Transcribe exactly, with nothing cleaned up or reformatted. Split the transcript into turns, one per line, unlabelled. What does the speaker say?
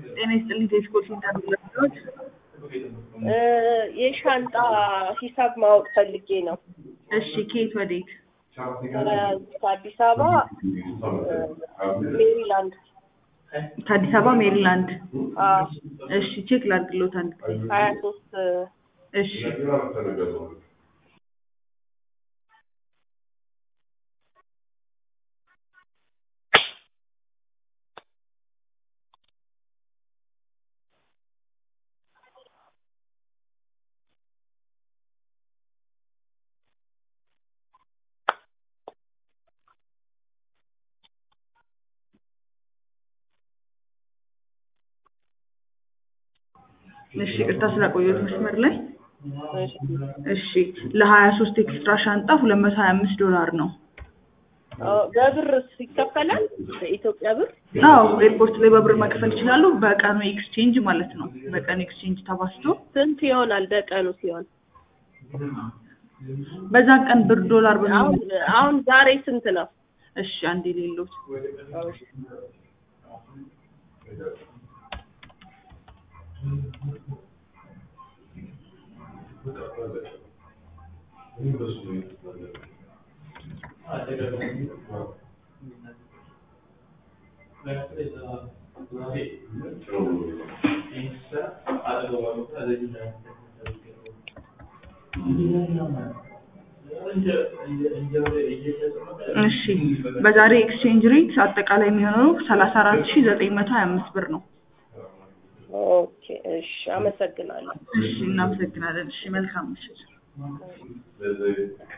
ጤና ይስጥልኝ ቴስኮ ሴንተር ብለውት
እ የሻንጣ ሂሳብ ማወቅ ፈልጌ ነው።
እሺ ከየት ወዴት?
ከአዲስ አበባ ሜሪላንድ።
ከአዲስ አበባ ሜሪላንድ።
አዎ
እሺ ቼክ ላድርግልዎት አንድ ጊዜ።
ሀያ ሶስት
እሺ እሺ ቅርታ ስላቆየሁት መስመር ላይ። እሺ ለሀያ ሶስት ኤክስትራ ሻንጣ ሁለት መቶ ሀያ አምስት ዶላር ነው።
በብር ይከፈላል? በኢትዮጵያ ብር?
አዎ ኤርፖርት ላይ በብር መክፈል ይችላሉ። በቀኑ ኤክስቼንጅ ማለት ነው። በቀኑ ኤክስቼንጅ ተባዝቶ
ስንት ይሆናል በቀኑ ሲሆን?
በዛ ቀን ብር ዶላር
አሁን
በሚሆን
አሁን ዛሬ ስንት ነው?
እሺ አንዴ ሌሎት እሺ በዛሬ ኤክስቼንጅ ሬት አጠቃላይ የሚሆነው ሰላሳ አራት ሺህ ዘጠኝ መቶ ሀያ አምስት ብር ነው።
ኦኬ እሺ አመሰግናለሁ።
እሺ እናመሰግናለን። እሺ መልካም ምሽት።